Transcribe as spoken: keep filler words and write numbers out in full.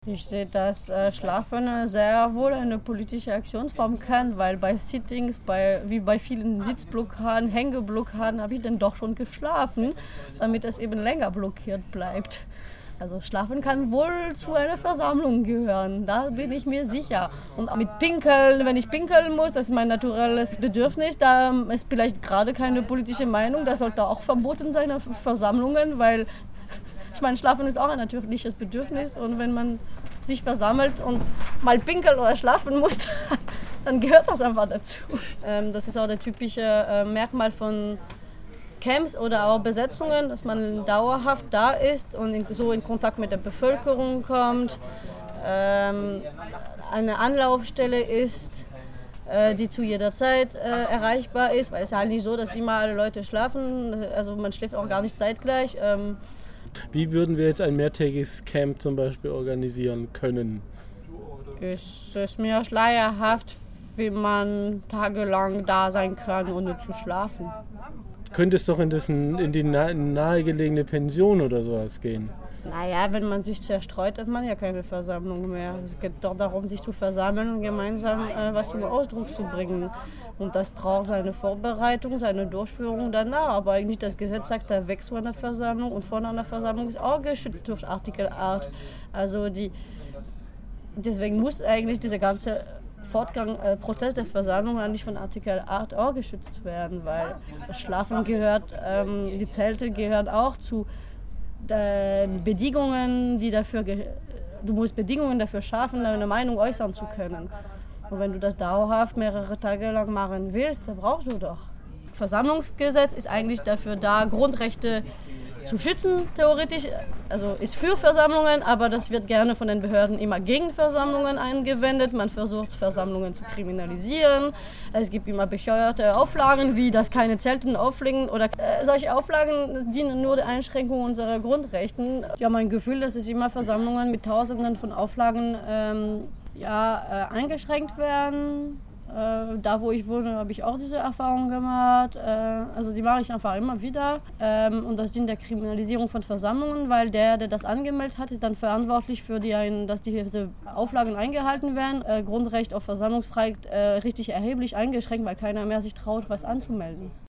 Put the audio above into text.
Ich sehe, dass äh, Schlafen sehr wohl eine politische Aktionsform kann, weil bei Sittings, bei, wie bei vielen Sitzblockaden, Hängeblockaden, habe ich dann doch schon geschlafen, damit es eben länger blockiert bleibt. Also Schlafen kann wohl zu einer Versammlung gehören, da bin ich mir sicher. Und mit Pinkeln, wenn ich pinkeln muss, das ist mein naturelles Bedürfnis, da ist vielleicht gerade keine politische Meinung, das sollte auch verboten sein auf Versammlungen, weil ich meine, Schlafen ist auch ein natürliches Bedürfnis und wenn man sich versammelt und mal pinkeln oder schlafen muss, dann gehört das einfach dazu. Ähm, das ist auch der typische äh, Merkmal von Camps oder auch Besetzungen, dass man dauerhaft da ist und in, so in Kontakt mit der Bevölkerung kommt, ähm, eine Anlaufstelle ist, äh, die zu jeder Zeit äh, erreichbar ist, weil es ist halt nicht so, dass immer alle Leute schlafen, also man schläft auch gar nicht zeitgleich. Ähm, Wie würden wir jetzt ein mehrtägiges Camp zum Beispiel organisieren können? Es ist mir schleierhaft, wie man tagelang da sein kann, ohne zu schlafen. Du könntest doch in, das, in die nah, nahegelegene Pension oder sowas gehen. Naja, wenn man sich zerstreut, hat man ja keine Versammlung mehr. Es geht doch darum, sich zu versammeln und gemeinsam äh, was zum Ausdruck zu bringen. Und das braucht seine Vorbereitung, seine Durchführung danach. Aber eigentlich das Gesetz sagt, der Weg zu einer Versammlung und von einer Versammlung ist auch geschützt durch Artikel acht. Also die, deswegen muss eigentlich dieser ganze Fortgang, äh, Prozess der Versammlung eigentlich von Artikel acht auch geschützt werden, weil das Schlafen gehört, ähm, die Zelte gehören auch zu den Bedingungen, die dafür, ge- du musst Bedingungen dafür schaffen, deine Meinung äußern zu können. Und wenn du das dauerhaft mehrere Tage lang machen willst, dann brauchst du doch. Versammlungsgesetz ist eigentlich dafür da, Grundrechte zu schützen, theoretisch. Also ist für Versammlungen, aber das wird gerne von den Behörden immer gegen Versammlungen angewendet. Man versucht, Versammlungen zu kriminalisieren. Es gibt immer bescheuerte Auflagen, wie dass keine Zelte aufliegen. Oder äh, solche Auflagen dienen nur der Einschränkung unserer Grundrechten. Ich habe mein Gefühl, dass es immer Versammlungen mit Tausenden von Auflagen ähm, ja, äh, eingeschränkt werden. Äh, da, wo ich wohne, habe ich auch diese Erfahrung gemacht. Äh, also die mache ich einfach immer wieder. Ähm, und das dient der Kriminalisierung von Versammlungen, weil der, der das angemeldet hat, ist dann verantwortlich für die, ein, dass diese Auflagen eingehalten werden. Äh, Grundrecht auf Versammlungsfreiheit äh, richtig erheblich eingeschränkt, weil keiner mehr sich traut, was anzumelden.